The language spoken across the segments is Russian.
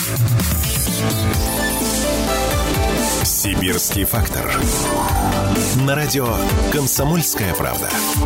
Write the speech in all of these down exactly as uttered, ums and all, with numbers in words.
«Сибирский фактор». На радио «Комсомольская правда».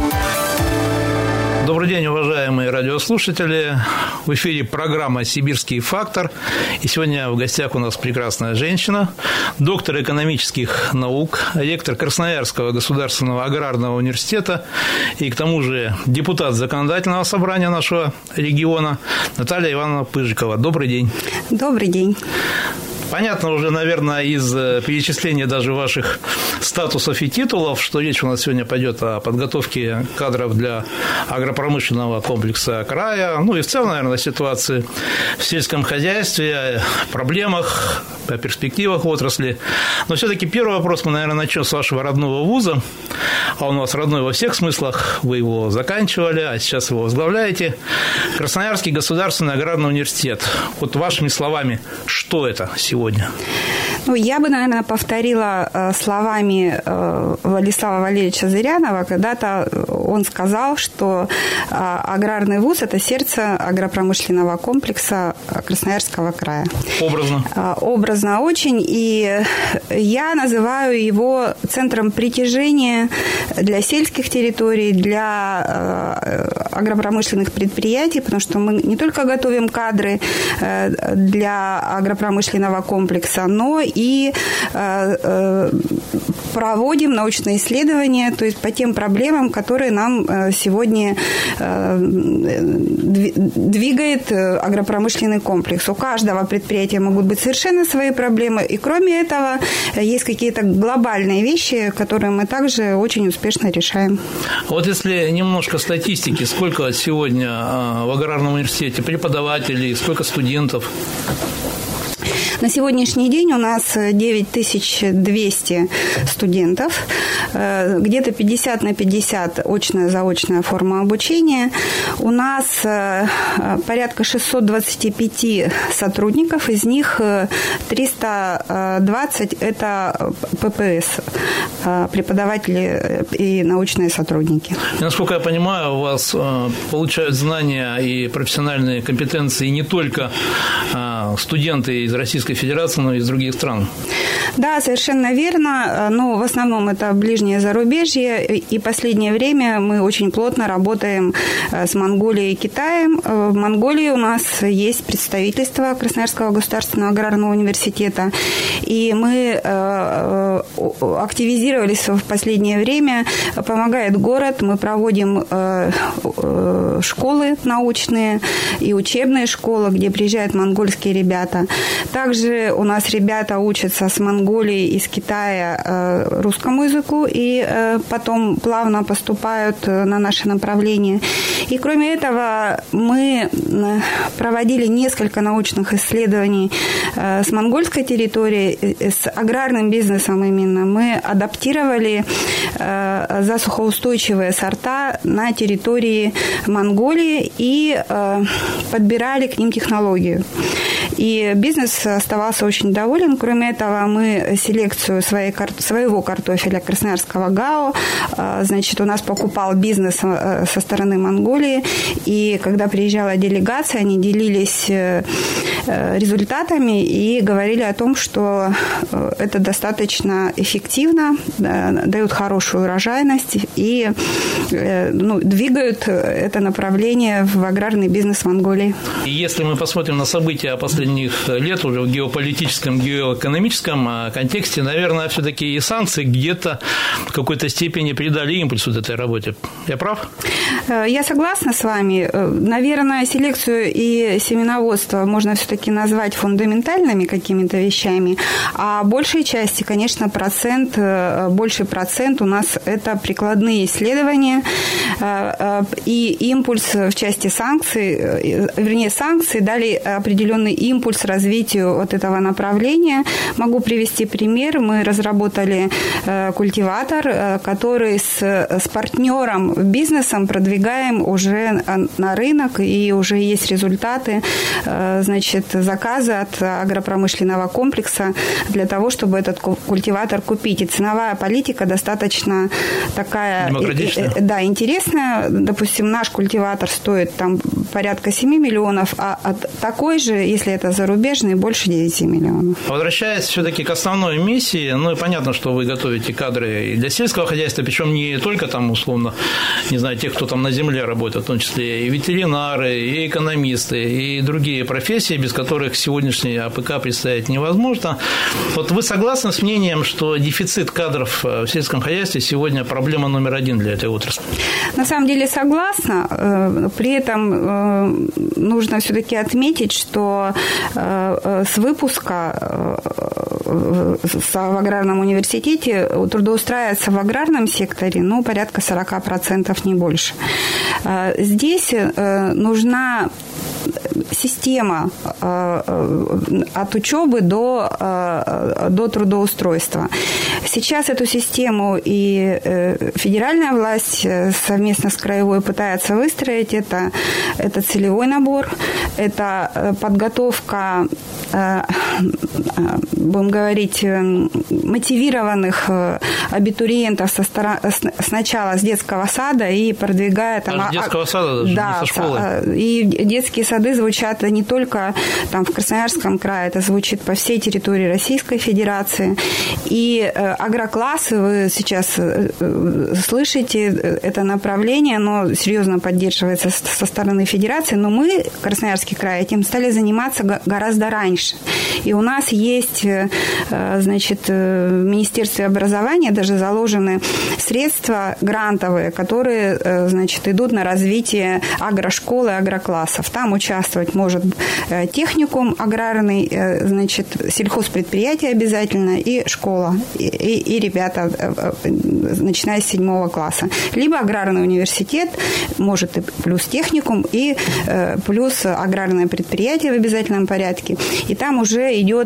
Добрый день, уважаемые радиослушатели. В эфире программа «Сибирский фактор». И сегодня в гостях у нас прекрасная женщина, доктор экономических наук, ректор Красноярского государственного аграрного университета и, к тому же, депутат законодательного собрания нашего региона Наталья Ивановна Пыжикова. Добрый день. Добрый день. Понятно уже, наверное, из перечисления даже ваших статусов и титулов, что речь у нас сегодня пойдет о подготовке кадров для агропромышленного комплекса края, ну и в целом, наверное, о ситуации в сельском хозяйстве, о проблемах, о перспективах отрасли. Но все-таки первый вопрос мы, наверное, начнем с вашего родного вуза. А он у вас родной во всех смыслах, вы его заканчивали, а сейчас его возглавляете. Красноярский государственный аграрный университет. Вот вашими словами, что это сегодня? Ну, я бы, наверное, повторила э, словами э, Владислава Валерьевича Зырянова. Когда-то он сказал, что э, аграрный вуз – это сердце агропромышленного комплекса Красноярского края. Образно. Э, образно очень. И я называю его центром притяжения для сельских территорий, для э, агропромышленных предприятий, потому что мы не только готовим кадры э, для агропромышленного комплекса, но и э, э, проводим научные исследования, то есть по тем проблемам, которые нам э, сегодня э, двигает агропромышленный комплекс. У каждого предприятия могут быть совершенно свои проблемы, и кроме этого есть какие-то глобальные вещи, которые мы также очень успешно решаем. Вот если немножко статистики, сколько сегодня в аграрном университете преподавателей, сколько студентов? На сегодняшний день у нас девять тысяч двести студентов, где-то пятьдесят на пятьдесят очная заочная форма обучения. У нас порядка шестьсот двадцать пять сотрудников, из них триста двадцать – это ППС, преподаватели и научные сотрудники. И, насколько я понимаю, у вас получают знания и профессиональные компетенции не только студенты из Российской Федерации, но и из других стран. Да, совершенно верно. Но в основном это ближнее зарубежье. И последнее время мы очень плотно работаем с Монголией и Китаем. В Монголии у нас есть представительство Красноярского государственного аграрного университета. И мы активизировались в последнее время. Помогает город. Мы проводим школы научные и учебные школы, где приезжают монгольские ребята. Также у нас ребята учатся с Монголии и с Китая русскому языку и потом плавно поступают на наше направление. И кроме этого мы проводили несколько научных исследований с монгольской территории, с аграрным бизнесом именно. Мы адаптировали засухоустойчивые сорта на территории Монголии и подбирали к ним технологию. И бизнес оставался очень доволен. Кроме этого, мы селекцию своей, своего картофеля красноярского ГАО, значит, у нас покупал бизнес со стороны Монголии. И когда приезжала делегация, они делились результатами и говорили о том, что это достаточно эффективно, дают хорошую урожайность и ну, двигают это направление в аграрный бизнес Монголии. И если мы посмотрим на события последних лет уже в геополитическом, геоэкономическом контексте, наверное, все-таки и санкции где-то в какой-то степени придали импульс вот этой работе. Я прав? Я согласна с вами. Наверное, селекцию и семеноводство можно все-таки назвать фундаментальными какими-то вещами, а большей части, конечно, процент, больший процент у нас это прикладные исследования и импульс в части санкций, вернее, санкции дали определенный импульс развитию вот этого направления. Могу привести пример. Мы разработали культиватор, который с, с партнером, бизнесом продвигаем уже на рынок, и уже есть результаты, значит, заказы от агропромышленного комплекса для того, чтобы этот культиватор купить. И ценовая политика достаточно такая, да, интересная. Допустим, наш культиватор стоит там порядка семь миллионов, а такой же, если если это зарубежные, больше девяти миллионов. Возвращаясь все-таки к основной миссии, ну и понятно, что вы готовите кадры и для сельского хозяйства, причем не только там, условно, не знаю, тех, кто там на земле работает, в том числе и ветеринары, и экономисты, и другие профессии, без которых сегодняшний АПК представить невозможно. Вот вы согласны с мнением, что дефицит кадров в сельском хозяйстве сегодня проблема номер один для этой отрасли? На самом деле согласна. При этом нужно все-таки отметить, что с выпуска в аграрном университете трудоустраивается в аграрном секторе ну, порядка сорок процентов, не больше. Здесь нужна система от учебы до, до трудоустройства. Сейчас эту систему и федеральная власть совместно с краевой пытается выстроить. Это, это целевой набор, это подготовка, будем говорить, мотивированных абитуриентов со стороны, сначала с детского сада и продвигая там... Аж детского сада даже, да, не со школы. И детские сады звучат не только там в Красноярском крае, это звучит по всей территории Российской Федерации. И агроклассы, вы сейчас слышите, это направление, оно серьезно поддерживается со стороны Федерации, но мы, Красноярский край, этим стали заниматься гораздо раньше. И у нас есть, значит, в Министерстве образования даже заложены средства грантовые, которые, значит, идут на развитие агрошколы, агроклассов. Там участвовать может техникум аграрный, значит, сельхозпредприятие обязательно и школа, и, и, и ребята, начиная с седьмого класса. Либо аграрный университет, может и плюс техникум, и плюс аграрное предприятие в обязательном порядке. И там уже идет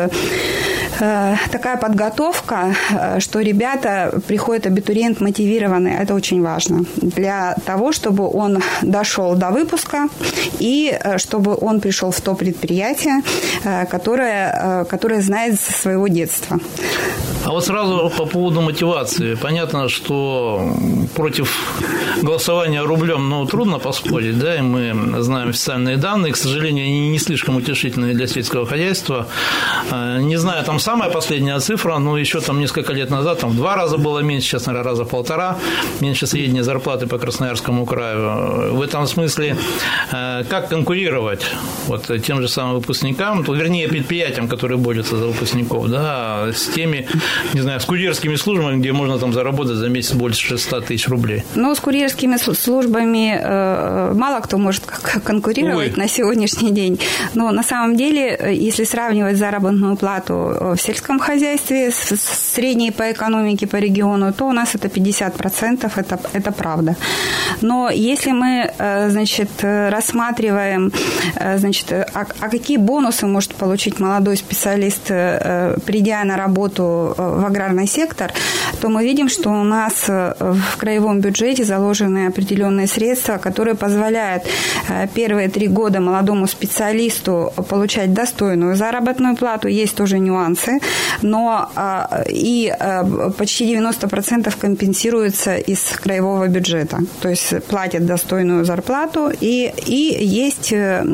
такая подготовка, что ребята приходят, абитуриент мотивированный. Это очень важно для того, чтобы он дошел до выпуска и чтобы он пришел в то предприятие, которое, которое знает со своего детства. А вот сразу по поводу мотивации. Понятно, что против голосования рублем ну, трудно поспорить, да, и мы знаем официальные данные, к сожалению, они не слишком утешительные для сельского хозяйства. Не знаю, там самая последняя цифра, но еще там несколько лет назад там в два раза было меньше, сейчас, наверное, раза в полтора, меньше средней зарплаты по Красноярскому краю. В этом смысле как конкурировать вот тем же самым выпускникам, то, вернее, предприятиям, которые борются за выпускников, да, с теми, не знаю, с курьерскими службами, где можно там заработать за месяц больше шестьсот тысяч рублей. Ну, с курьерскими службами э, мало кто может конкурировать Ой. на сегодняшний день. Но на самом деле, если сравнивать заработную плату в сельском хозяйстве с, с средней по экономике по региону, то у нас это пятьдесят процентов, это, это правда. Но если мы, значит, рассматриваем, значит, а, а какие бонусы может получить молодой специалист, придя на работу в аграрный сектор, то мы видим, что у нас в краевом бюджете заложены определенные средства, которые позволяют первые три года молодому специалисту получать достойную заработную плату. Есть тоже нюансы, но и почти девяносто процентов компенсируется из краевого бюджета. То есть платят достойную зарплату, и, и есть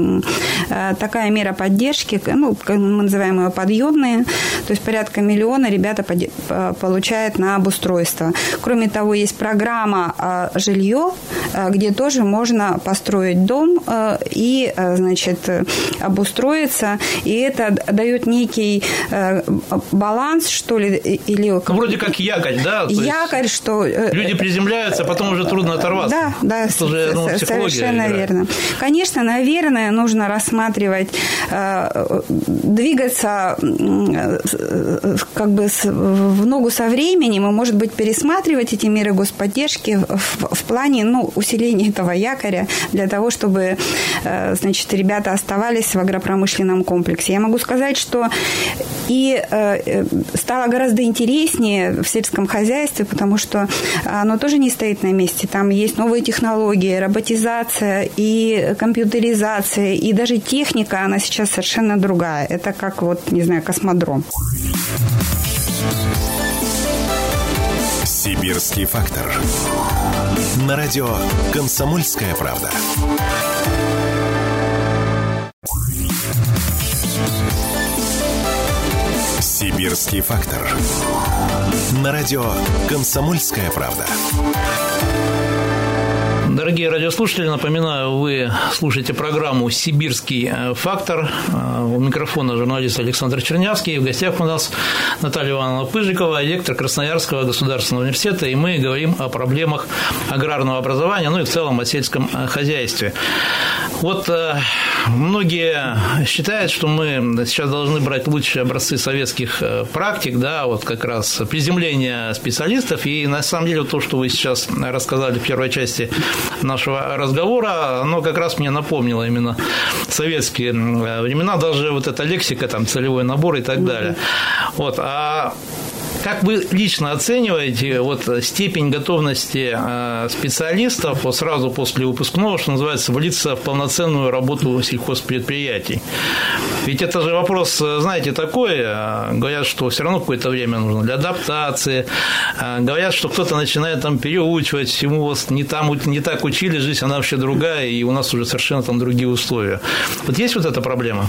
такая мера поддержки, ну, мы называем ее подъемные, то есть порядка миллиона ребята получают на обустройство. Кроме того, есть программа «Жилье», где тоже можно построить дом и, значит, обустроиться, и это дает некий баланс, что ли, или... Ну, вроде как якорь, да? Якорь, что... Люди приземляются, потом уже трудно оторваться. Да, да, это уже, ну, совершенно играет. верно. Конечно, наверное, нужно рассматривать, двигаться как бы в ногу со временем, и, может быть, пересматривать эти меры господдержки в, в плане, ну, усиления этого якоря для того, чтобы, значит, ребята оставались в агропромышленном комплексе. Я могу сказать, что и стало гораздо интереснее в сельском хозяйстве, потому что оно тоже не стоит на месте. Там есть новые технологии, роботизация и компьютеризация, и даже техника, она сейчас совершенно другая. Это как, вот, не знаю, космодром. Сибирский фактор. На радио «Комсомольская правда». Сибирский фактор. На радио «Комсомольская правда». Дорогие радиослушатели, напоминаю, вы слушаете программу «Сибирский фактор». У микрофона журналист Александр Чернявский. В гостях у нас Наталья Ивановна Пыжикова, ректор Красноярского государственного университета. И мы говорим о проблемах аграрного образования, ну и в целом о сельском хозяйстве. Вот многие считают, что мы сейчас должны брать лучшие образцы советских практик, да, вот как раз приземление специалистов. И на самом деле то, что вы сейчас рассказали в первой части нашего разговора, оно как раз мне напомнило именно советские времена, даже вот эта лексика, там, целевой набор и так далее. Вот, а как вы лично оцениваете вот степень готовности специалистов вот сразу после выпускного, что называется, влиться в полноценную работу сельхозпредприятий? Ведь это же вопрос, знаете, такой. Говорят, что все равно какое-то время нужно для адаптации. Говорят, что кто-то начинает там переучивать, всему вас не, там, не так учили, жизнь она вообще другая, и у нас уже совершенно там другие условия. Вот есть вот эта проблема?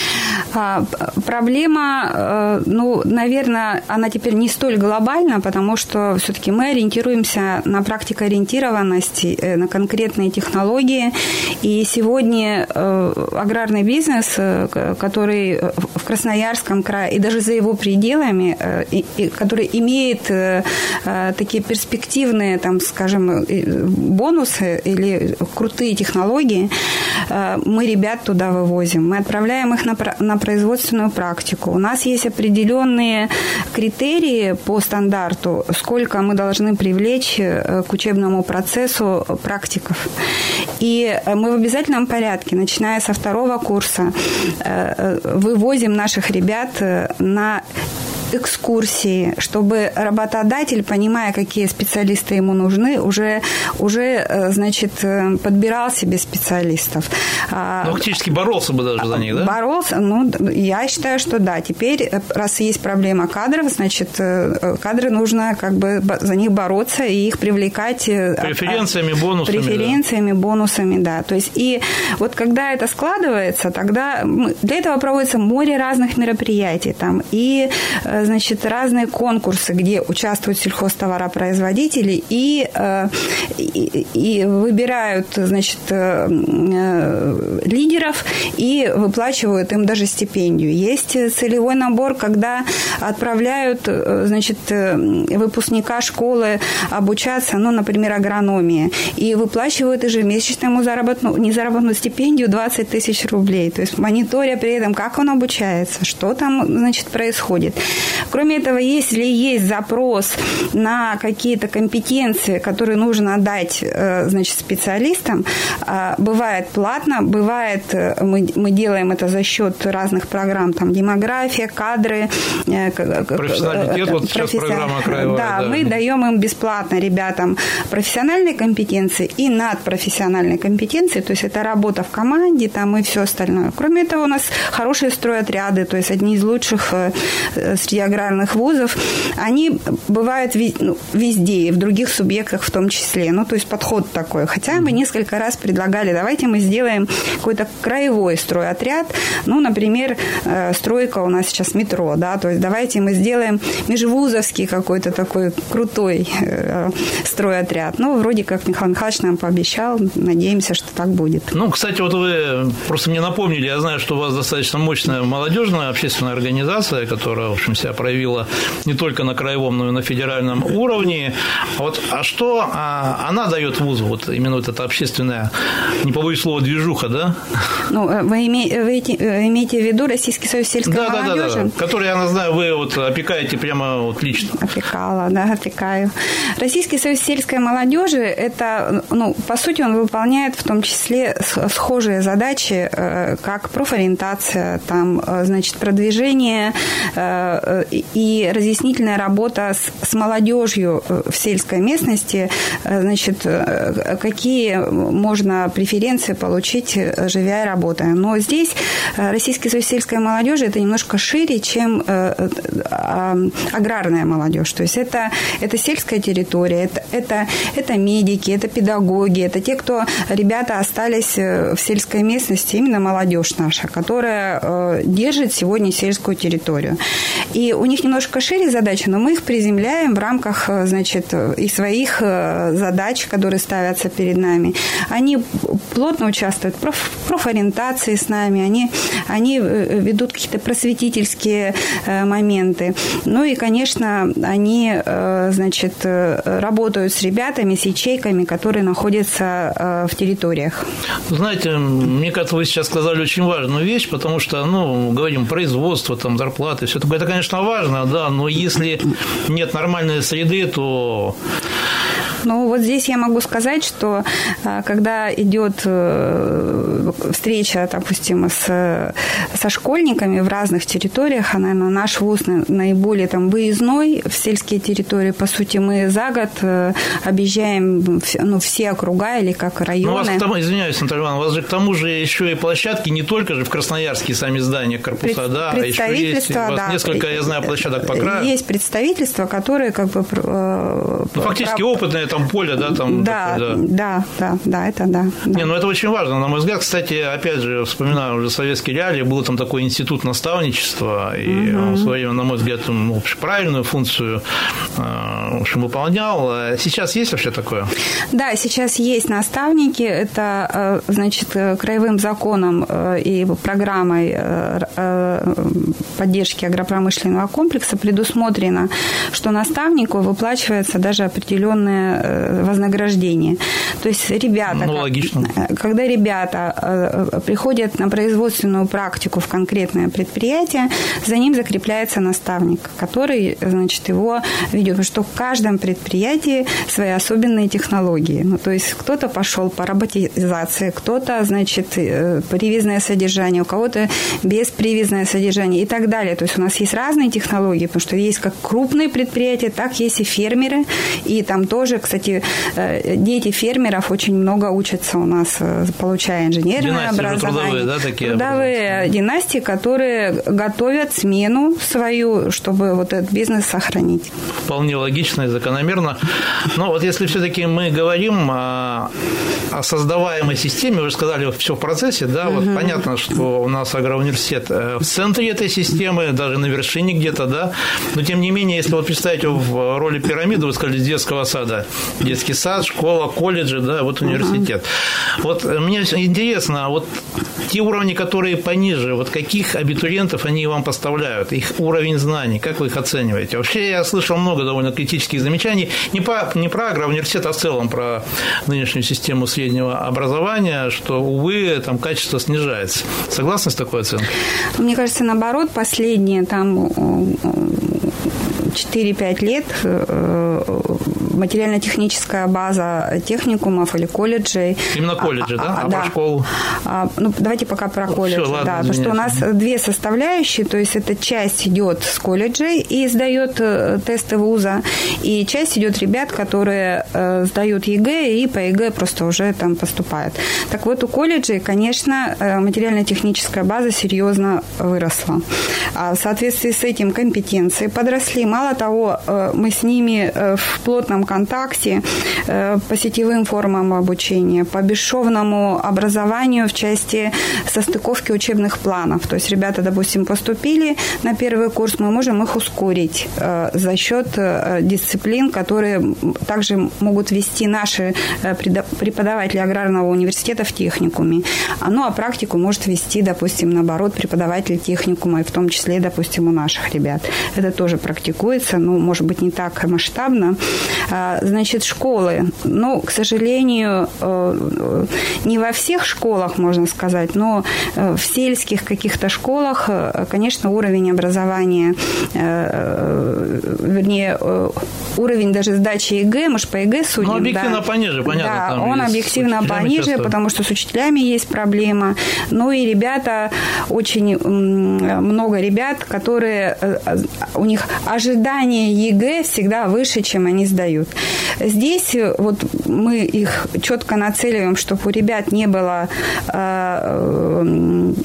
Проблема, ну, наверное, она теперь не столь глобальна, потому что все-таки мы ориентируемся на практикоориентированность, на конкретные технологии. И сегодня аграрный бизнес, который в Красноярском крае и даже за его пределами, который имеет такие перспективные, там, скажем, бонусы или крутые технологии, мы ребят туда вывозим. Мы отправляем их на, на производственную практику. У нас есть определенные критерии по стандарту, сколько мы должны привлечь к учебному процессу практиков. И мы в обязательном порядке, начиная со второго курса, вывозим наших ребят на экскурсии, чтобы работодатель, понимая, какие специалисты ему нужны, уже, уже значит, подбирал себе специалистов. Ну, фактически боролся бы даже за них, да? Боролся, ну, я считаю, что да. Теперь, раз есть проблема кадров, значит, кадры нужно как бы за них бороться и их привлекать преференциями, бонусами. Преференциями, да. бонусами, да. То есть, и вот когда это складывается, тогда для этого проводится море разных мероприятий, там, и значит, разные конкурсы, где участвуют сельхозтоваропроизводители и, и, и выбирают, значит, лидеров и выплачивают им даже стипендию. Есть целевой набор, когда отправляют, значит, выпускника школы обучаться, ну, например, агрономии, и выплачивают ежемесячную заработную, незаработную стипендию двадцать тысяч рублей. То есть мониторя при этом, как он обучается, что там, значит, происходит. Кроме этого, если есть запрос на какие-то компетенции, которые нужно дать, значит, специалистам, бывает платно, бывает, мы, мы делаем это за счет разных программ, там, демография, кадры. Профессионалитет, вот сейчас программа краевая. Да, да, мы даем им бесплатно ребятам профессиональные компетенции и надпрофессиональные компетенции, то есть это работа в команде там, и все остальное. Кроме этого, у нас хорошие стройотряды, то есть одни из лучших среди аграрных вузов, они бывают везде, и в других субъектах в том числе. Ну, то есть подход такой. Хотя мы несколько раз предлагали, давайте мы сделаем какой-то краевой стройотряд. Ну, например, стройка у нас сейчас метро, да, то есть давайте мы сделаем межвузовский какой-то такой крутой стройотряд. Ну, вроде как Михаил Михайлович нам пообещал, надеемся, что так будет. Ну, кстати, вот вы просто мне напомнили, я знаю, что у вас достаточно мощная молодежная общественная организация, которая, в общем, себя проявила не только на краевом, но и на федеральном уровне. Вот, а что а, она дает вузу? Вот именно вот эта общественная, не побоюсь слова, движуха, да? Ну, вы, име, вы имеете в виду Российский союз сельской да, молодежи? Да, да, да. Который, я знаю, вы вот опекаете прямо вот лично. Опекала, да, опекаю. Российский союз сельской молодежи, это, ну, по сути, он выполняет в том числе схожие задачи, как профориентация, там, значит, продвижение и разъяснительная работа с, с молодежью в сельской местности, значит, какие можно преференции получить, живя и работая. Но здесь Российский союз сельской молодежи это немножко шире, чем аграрная молодежь. То есть это, это сельская территория, это, это, это медики, это педагоги, это те, кто, ребята, остались в сельской местности, именно молодежь наша, которая держит сегодня сельскую территорию. И И у них немножко шире задачи, но мы их приземляем в рамках, значит, и своих задач, которые ставятся перед нами. Они плотно участвуют в профориентации с нами, они, они ведут какие-то просветительские моменты. Ну и, конечно, они, значит, работают с ребятами, с ячейками, которые находятся в территориях. Знаете, мне кажется, вы сейчас сказали очень важную вещь, потому что, ну, говорим, производство, там, зарплаты, все такое. Это, конечно, важно, да, но если нет нормальной среды, то... Ну, вот здесь я могу сказать, что когда идет встреча, допустим, с, со школьниками в разных территориях, она, наш вуз наиболее там выездной в сельские территории. По сути, мы за год объезжаем, ну, все округа или как районы. Ну, у вас к тому, извиняюсь, Наталья Ивановна, у вас же к тому же еще и площадки не только же в Красноярске сами здания, корпуса, Пред, да, а еще есть у вас да, несколько, я знаю, площадок по краю. Есть представительства, которые как бы... Ну, фактически про... опытное там поле, да, там... Да, такое, да, да, да, да, это да, да. Не, ну это очень важно, на мой взгляд. Кстати, опять же, вспоминаю уже советские реалии, был там такой институт наставничества, и угу. он в свое время, на мой взгляд, ну, правильную функцию, в общем, выполнял. Сейчас есть вообще такое? Да, сейчас есть наставники. Это, значит, краевым законом и программой поддержки агропромышленного комплекса предусмотрено, что наставнику выплачивается даже определенное вознаграждение. То есть ребята, ну, логично. Когда ребята приходят на производственную практику в конкретное предприятие, за ним закрепляется наставник, который, значит, его ведет. Потому что в каждом предприятии свои особенные технологии. Ну, то есть кто-то пошел по роботизации, кто-то, значит, привязное содержание, у кого-то беспривязное содержание и так далее. То есть у нас есть разные технологии, потому что есть как крупные предприятия, так есть и фермеры. И там тоже, кстати, дети фермеров очень много учатся у нас, получая инженерное династии образование. Трудовые, да, такие? Трудовые династии, которые готовят смену свою, чтобы вот этот бизнес сохранить. Вполне логично и закономерно. Но вот если все-таки мы говорим о, о создаваемой системе, вы же сказали, все в процессе, да, вот угу. понятно, что у нас агроуниверситет в центре этой системы, даже на вершине где-то, да, но тем не менее, если вот представить его в роли пирамиды, вы сказали, детского сада, детский сад, школа, колледжи, да, вот университет. Угу. Вот мне интересно, вот те уровни, которые пониже, вот каких абитуриентов они вам поставляют, их уровень знаний, как вы их оцениваете? Вообще я слышал много довольно критических замечаний, не, по, не про агроуниверситет, а в целом про нынешнюю систему среднего образования, что, увы, там качество снижается. Согласны с такой оценкой? Мне кажется, наоборот, последние там четыре-пять лет материально-техническая база техникумов или колледжей. Именно колледжи, а, да? А, а да. про школу? А, ну, давайте пока про колледжи. Все, ладно, да, потому что у нас две составляющие, то есть эта часть идет с колледжей и сдает тесты вуза, и часть идет ребят, которые э, сдают ЕГЭ и по ЕГЭ просто уже там поступают. Так вот, у колледжей, конечно, материально-техническая база серьезно выросла. А в соответствии с этим компетенции подросли. Мало того, мы с ними в плотном контакте по сетевым формам обучения, по бесшовному образованию в части состыковки учебных планов. То есть ребята, допустим, поступили на первый курс, мы можем их ускорить за счет дисциплин, которые также могут вести наши преподаватели аграрного университета в техникуме. Ну, а практику может вести, допустим, наоборот, преподаватель техникума, и в том числе, допустим, у наших ребят. Это тоже практикуется, ну, может быть, не так масштабно. Значит, школы. Ну, к сожалению, не во всех школах, можно сказать, но в сельских каких-то школах, конечно, уровень образования, вернее, уровень даже сдачи ЕГЭ, мы же по ЕГЭ судим. Ну, объективно да. пониже, понятно. Да, он объективно пониже, часто... потому что с учителями есть проблема. Ну и ребята, очень много ребят, которые, у них ожидают ожидания ЕГЭ всегда выше, чем они сдают. Здесь вот мы их четко нацеливаем, чтобы у ребят не было э,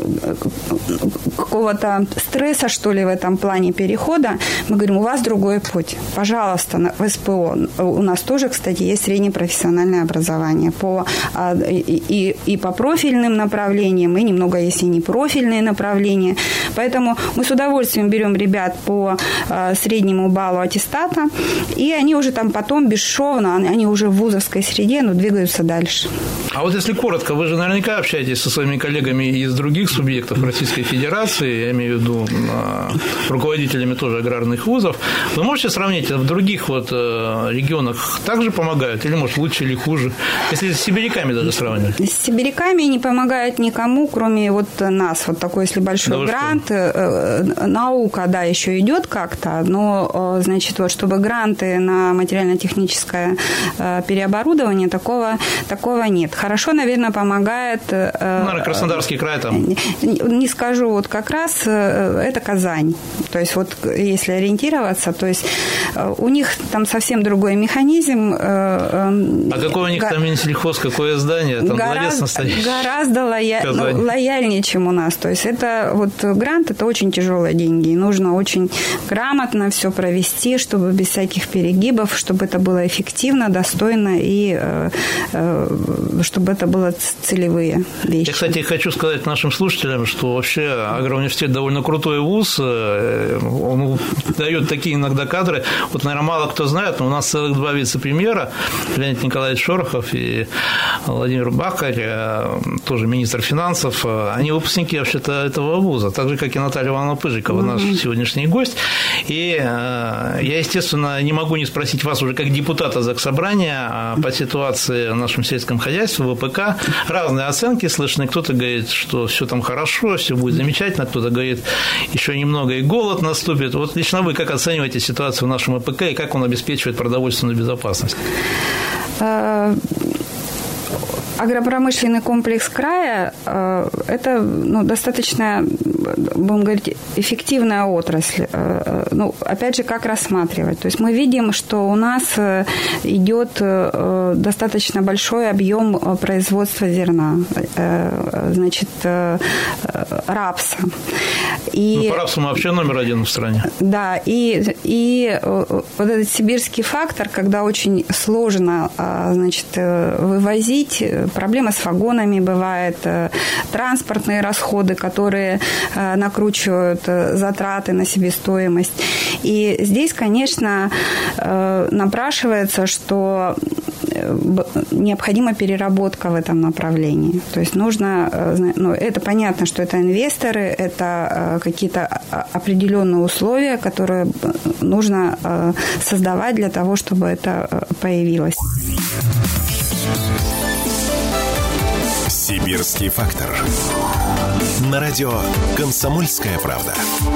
какого-то стресса, что ли, в этом плане перехода. Мы говорим, у вас другой путь. Пожалуйста, в СПО. У нас тоже, кстати, есть среднепрофессиональное образование по, и, и, и по профильным направлениям, и немного есть и непрофильные направления. Поэтому мы с удовольствием берем ребят по среднему баллу аттестата, и они уже там потом бесшовно, они уже в вузовской среде, но двигаются дальше. А вот если коротко, вы же наверняка общаетесь со своими коллегами из других субъектов Российской Федерации, я имею в виду руководителями тоже аграрных вузов. Вы можете сравнить, в других вот регионах также помогают, или, может, лучше или хуже, если с сибиряками даже сравнивать? С сибиряками не помогают никому, кроме вот нас. Вот такой, если большой да грант, что? Наука, да, еще идет как-то, но, значит, вот, чтобы гранты на материально-техническое переоборудование, такого, такого нет. Хорошо, наверное, помогает... Ну, наверное, Краснодарский край там. Не скажу, вот как раз это Казань. То есть, вот если ориентироваться, то есть у них там совсем другой механизм. А какой у них там Минсельхоз, какое здание? Там дворец настоящий. Гораздо лоя... ну, лояльнее, чем у нас. То есть это вот грант, это очень тяжелые деньги. И нужно очень грамотно все провести, чтобы без всяких перегибов, чтобы это было эффективно, достойно и чтобы это было целевые вещи. Я, кстати, хочу сказать нашим слушателям, что вообще агроуниверситет довольно крутой вуз. Он дает такие иногда кадры. Вот, наверное, мало кто знает, но у нас целых два вице-премьера, Леонид Николаевич Шорохов и Владимир Бахарь, тоже министр финансов. Они выпускники вообще-то этого вуза, так же, как и Наталья Ивановна Пыжикова, наш mm-hmm. сегодняшний гость. И я, естественно, не могу не спросить вас уже как депутата Заксобрания по ситуации в нашем сельском хозяйстве, ВПК. Разные оценки слышны. Кто-то говорит, что все там хорошо, все будет замечательно. Кто-то говорит, еще немного и голод наступит. Вот лично вы как оцениваете ситуацию в нашем ВПК и как он обеспечивает продовольственную безопасность? Агропромышленный комплекс края – это ну, достаточно, будем говорить, эффективная отрасль. Ну, опять же, как рассматривать? То есть мы видим, что у нас идет достаточно большой объем производства зерна, значит, рапса. И, ну, по рапсу мы вообще номер один в стране. Да, и, и вот этот сибирский фактор, когда очень сложно, значит, вывозить, проблема с вагонами бывает, транспортные расходы, которые накручивают затраты на себестоимость. И здесь, конечно, напрашивается, что необходима переработка в этом направлении. То есть нужно, ну, это понятно, что это инвесторы, это какие-то определенные условия, которые нужно создавать для того, чтобы это появилось. Сибирский фактор. На радио «Комсомольская правда».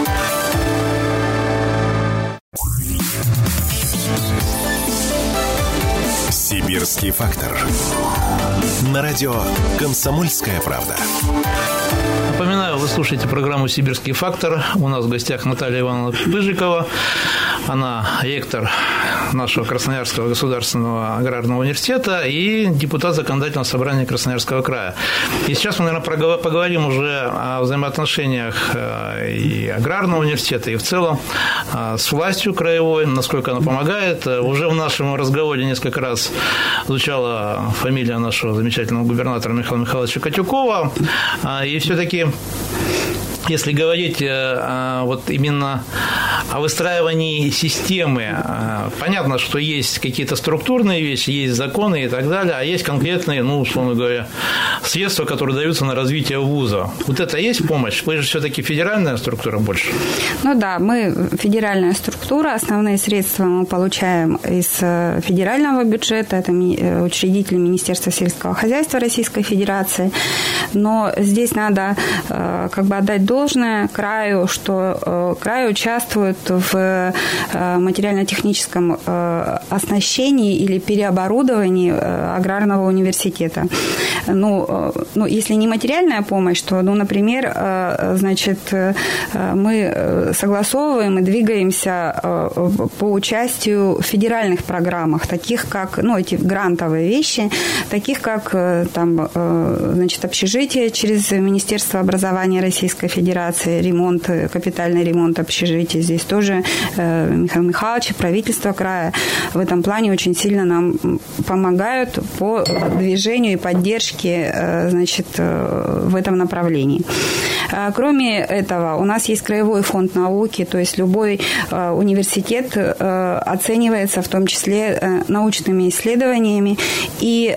Сибирский фактор. На радио «Комсомольская правда». Напоминаю, вы слушаете программу «Сибирский фактор». У нас в гостях Наталья Ивановна Пыжикова. Она ректор нашего Красноярского государственного аграрного университета и депутат Законодательного собрания Красноярского края. И сейчас мы, наверное, поговорим уже о взаимоотношениях и аграрного университета, и в целом с властью краевой, насколько она помогает. Уже в нашем разговоре несколько раз звучала фамилия нашего замечательного губернатора Михаила Михайловича Котюкова. И все-таки, если говорить вот именно о выстраивании системы, понятно, что есть какие-то структурные вещи, есть законы и так далее, а есть конкретные, ну, условно говоря, средства, которые даются на развитие вуза. Вот это есть помощь? Вы же все-таки федеральная структура больше? Ну да, мы федеральная структура, основные средства мы получаем из федерального бюджета, это учредитель Министерства сельского хозяйства Российской Федерации. Но здесь надо как бы отдать должное краю, что край участвует в материально-техническом оснащении или переоборудовании аграрного университета. Ну, ну, если не материальная помощь, то, ну, например, значит, мы согласовываем и двигаемся по участию в федеральных программах, таких как, ну, эти грантовые вещи, таких как там, значит, общежитие через Министерство образования Российской Федерации, ремонт, капитальный ремонт общежития. Здесь тоже Михаил Михайлович, правительство края в этом плане очень сильно нам помогают по движению и поддержке, значит, в этом направлении. Кроме этого, у нас есть Краевой фонд науки, то есть любой университет оценивается в том числе научными исследованиями, и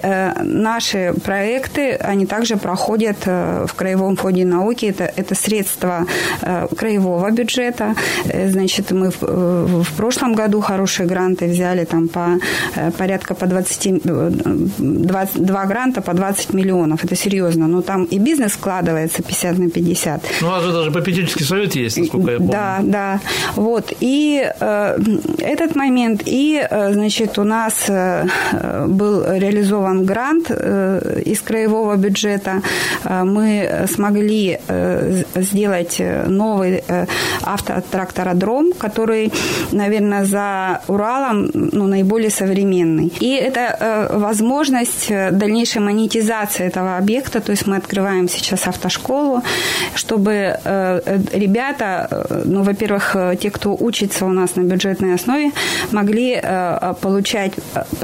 наши проекты, они также проходят в Краевом фонде науки, это, это средства краевого бюджета. Значит, мы в, в прошлом году хорошие гранты взяли, там по порядка по двадцать, двадцать два гранта по двадцать миллионов, это серьезно, но там и бизнес вкладывается пятьдесят на пятьдесят. Ну, у вас же даже попечительский совет есть, насколько я помню. Да, да. Вот. И э, этот момент, и, э, значит, у нас э, был реализован грант э, из краевого бюджета. Э, мы смогли э, сделать новый э, автотрактородром, который, наверное, за Уралом, ну, наиболее современный. И это э, возможность дальнейшей монетизации этого объекта, то есть мы открываем сейчас автошколу, чтобы э, ребята, ну, во-первых, те, кто учится у нас на бюджетной основе, могли э, получать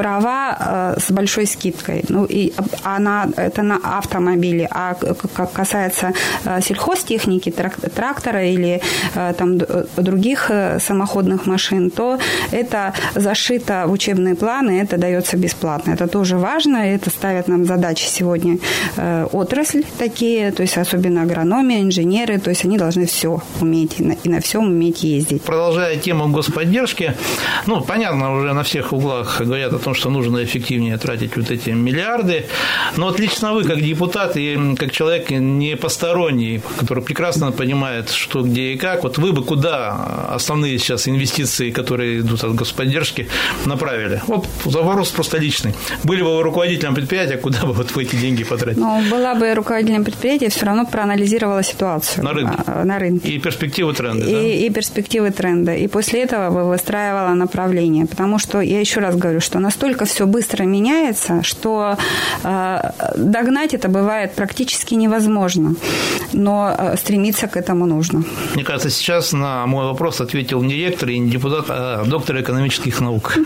права э, с большой скидкой. Ну, и она, это на автомобили. А как касается э, сельхозтехники, трак, трактора или э, там других э, самоходных машин, то это зашито в учебные планы, это дается бесплатно. Это тоже важно, это ставят нам задачи сегодня э, отрасль такие, то есть особенно агрономия, инженеры, то есть они должны все уметь и на, и на всем уметь ездить. Продолжая тему господдержки, ну, понятно, уже на всех углах говорят о том, что нужно эффективнее тратить вот эти миллиарды, но вот лично вы, как депутат и как человек не посторонний, который прекрасно понимает, что, где и как, вот вы бы куда основные сейчас инвестиции, которые идут от господдержки, направили? Вот вопрос просто личный. Были бы вы руководителем предприятия, куда бы вот вы эти деньги потратили? Ну, была бы руководителем предприятия, все равно проанализировала ситуацию. На рынке. На рынке. И перспективы тренда, и, да? И перспективы тренда. И после этого бы выстраивала направление. Потому что, я еще раз говорю, что настолько все быстро меняется, что э, догнать это бывает практически невозможно. Но э, стремиться к этому нужно. Мне кажется, сейчас на мой вопрос ответил не ректор и не депутат, а доктор экономических наук.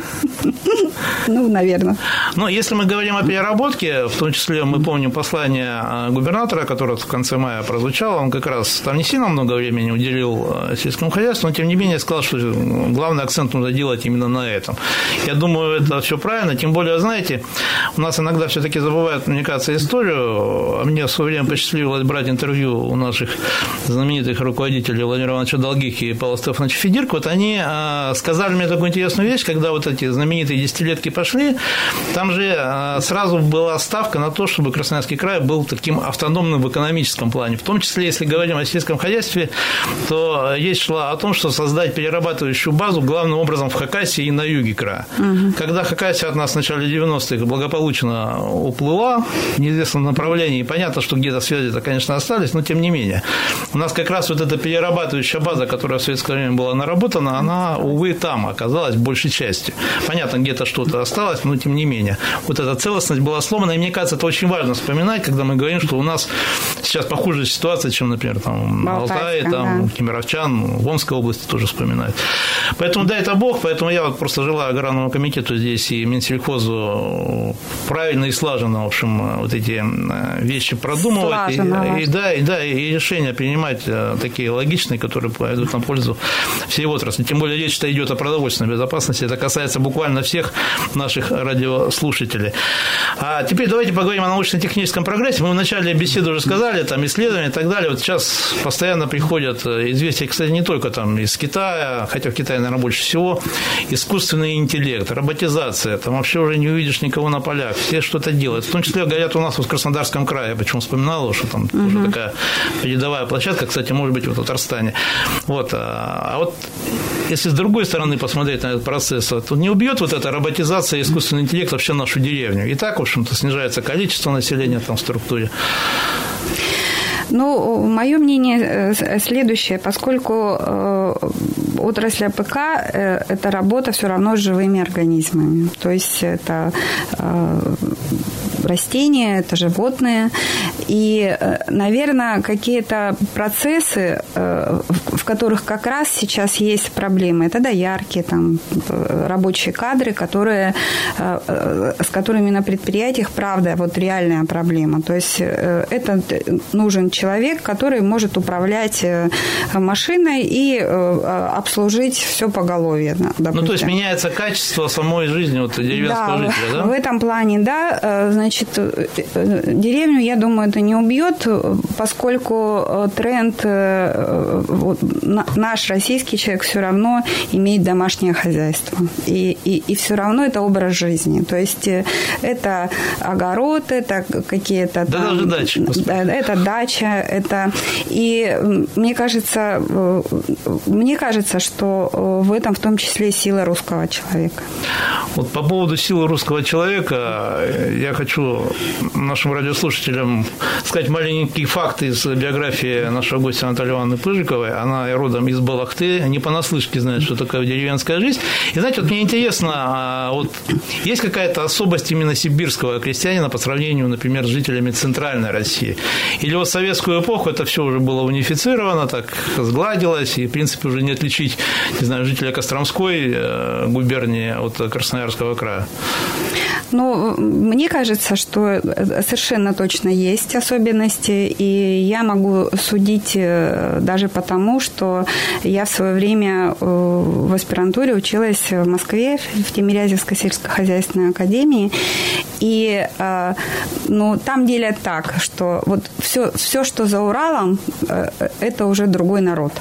Ну, наверное. Но если мы говорим о переработке, в том числе мы помним послание губернатора, которое в конце мая прозвучало, он как раз там не сильно много времени уделил сельскому хозяйству, но тем не менее сказал, что главный акцент нужно делать именно на этом. Я думаю, это все правильно, тем более, знаете, у нас иногда все-таки забывают, мне кажется, историю. Мне в свое время посчастливилось брать интервью у наших знаменитых руководителей Владимира Ивановича Долгих и Павла Стефановича Федирко. Вот они сказали мне такую интересную вещь, когда вот эти знаменитые десятилетки пошли, там же сразу была ставка на то, чтобы Красноярский край был таким автономным в экономическом плане. В том числе, если говорим о сельском хозяйстве, то речь шла о том, что создать перерабатывающую базу главным образом в Хакасии и на юге края. Угу. Когда Хакасия от нас в начале девяностых благополучно уплыла в неизвестном направлении, понятно, что где-то связи-то, конечно, остались, но тем не менее. У нас как раз вот эта перерабатывающая база, которая в советское время была наработана, она, увы, там оказалась большей частью. Понятно, где-то что-то осталось, но тем не менее. Вот эта целостность была сломана, и мне кажется, это очень важно вспоминать, когда мы говорим, что у нас сейчас похожая ситуация, чем, например, там, в Алтае, там, да. Кемеровчан, в Омской области тоже вспоминают. Поэтому дай это Бог, поэтому я вот просто желаю аграрному комитету здесь и Минсельхозу правильно и слаженно, в общем, вот эти вещи продумывать. И, и, да, и, да, и решение решения принимать такие логичные, которые пойдут на пользу всей отрасли. Тем более речь-то идет о продовольственной безопасности. Это касается буквально всех наших радиослушателей. А теперь давайте поговорим о научно-техническом прогрессе. Мы в начале беседы уже сказали, там исследования и так далее. Вот сейчас постоянно приходят известия, кстати, не только там из Китая, хотя в Китае, наверное, больше всего, искусственный интеллект, роботизация, там вообще уже не увидишь никого на полях, все что-то делают. В том числе, говорят, у нас вот в Краснодарском крае, я почему вспоминал, что там uh-huh. уже такая передовая площадка, кстати, может быть, в Татарстане. Вот. А вот если с другой стороны посмотреть на этот процесс, то не убьет вот эта роботизация и искусственный интеллект вообще нашу деревню? И так, в общем-то, снижается количество населения там в структуре. Ну, мое мнение следующее. Поскольку отрасль АПК – это работа все равно с живыми организмами. То есть это растения, это животные. И, наверное, какие-то процессы, в которых как раз сейчас есть проблемы, это доярки, там, рабочие кадры, которые, с которыми на предприятиях, правда, вот реальная проблема. То есть это нужен человек, который может управлять машиной и обслужить все поголовье. Допустим. Ну, то есть меняется качество самой жизни вот, деревенского да, жителя, да? В этом плане, да. Значит, деревню, я думаю, это не убьет, поскольку тренд, вот, наш российский человек все равно имеет домашнее хозяйство. И, и, и все равно это образ жизни. То есть это огород, это какие-то... Да, там, даже дача. Это дача, это... И мне кажется, мне кажется, что в этом в том числе сила русского человека. Вот по поводу силы русского человека я хочу нашим радиослушателям сказать маленький факт из биографии нашего гостя Натальи Ивановны Пыжиковой. Она родом из Балахты, не понаслышке знает, что такое деревенская жизнь. И, знаете, вот мне интересно, вот есть какая-то особость именно сибирского крестьянина по сравнению, например, с жителями Центральной России? Или вот в советскую эпоху это все уже было унифицировано, так сгладилось, и, в принципе, уже не отличить, не знаю, жителя Костромской губернии от Красноярского края? Ну, мне кажется, что совершенно точно есть особенности, и я могу судить даже потому, что я в свое время в аспирантуре училась в Москве, в Тимирязевской сельскохозяйственной академии, и ну, там делят так, что вот все, все, что за Уралом, это уже другой народ.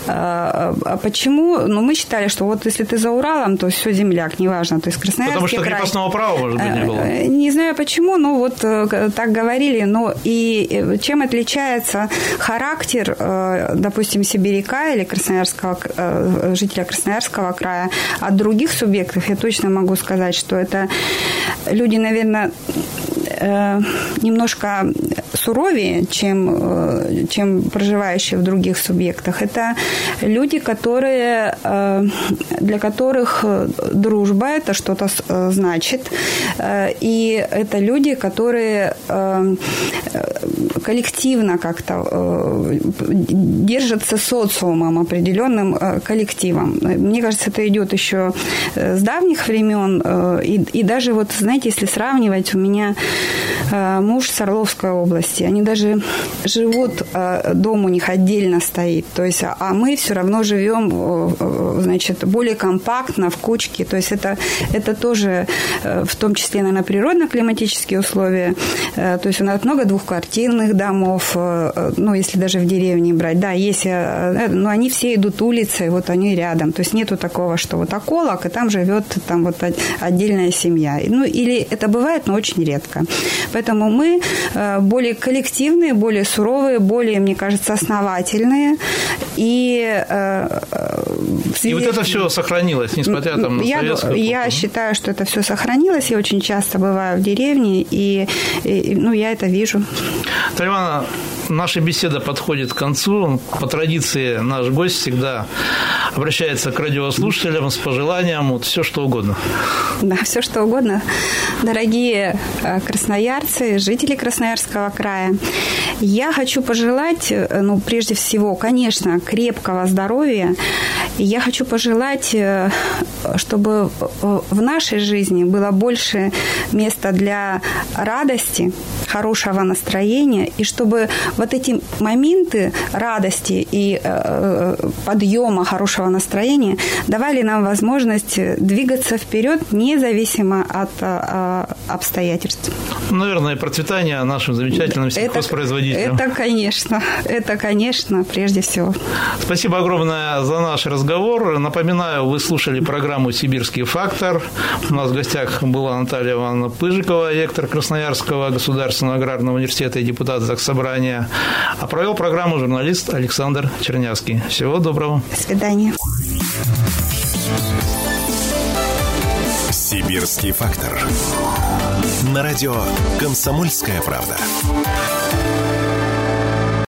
А почему? Ну, мы считали, что вот если ты за Уралом, то все земляк, неважно, то есть Красноярский Потому что край. крепостного права, может быть, не было. Не знаю почему, но вот так говорили. Но и чем отличается характер, допустим, сибиряка или красноярского, жителя Красноярского края от других субъектов, я точно могу сказать, что это люди, наверное, немножко суровее, чем, чем проживающие в других субъектах. Это люди, которые, для которых дружба – это что-то значит. И это люди, которые коллективно как-то держатся социумом, определенным коллективом. Мне кажется, это идет еще с давних времен. И, и даже вот, знаете, если сравнивать, у меня муж с Орловской области. Они даже живут, дом у них отдельно стоит. То есть, а мы все равно живем, значит, более компактно, в кучке. То есть это, это тоже в том числе, наверное, природно-климатические условия. То есть у нас много двухквартирных домов, ну, если даже в деревне брать. Да, есть, но они все идут улицей, вот они рядом. То есть нету такого, что вот околок, и там живет там вот отдельная семья. Ну, или это бывает, но очень редко. Поэтому мы более коллективные, более суровые, более, мне кажется, основательные. И, и вот это все сохранилось, несмотря там, на я, советскую эпоху. Я считаю, что это все сохранилось. Я очень часто бываю в деревне, и, и ну, я это вижу. Наталья Ивановна, наша беседа подходит к концу. По традиции наш гость всегда обращается к радиослушателям с пожеланием, вот все что угодно. Да, все что угодно. Дорогие красноярцы, жители Красноярского края, я хочу пожелать, ну, прежде всего, конечно, крепкого здоровья. И я хочу пожелать, чтобы в нашей жизни было больше места для радости, хорошего настроения, и чтобы вот эти моменты радости и подъема, хорошего настроения давали нам возможность двигаться вперед, независимо от обстоятельств. Наверное, процветание нашим замечательным сельхозпроизводителям. Это, это, конечно, это, конечно, прежде всего. Спасибо огромное за наш разговор. Напоминаю, вы слушали программу «Сибирский фактор». У нас в гостях была Наталья Ивановна Пыжикова, ректор Красноярского государственного аграрного университета и депутат Заксобрания. А провел программу журналист Александр Чернявский. Всего доброго. До свидания. «Сибирский фактор». На радио «Комсомольская правда».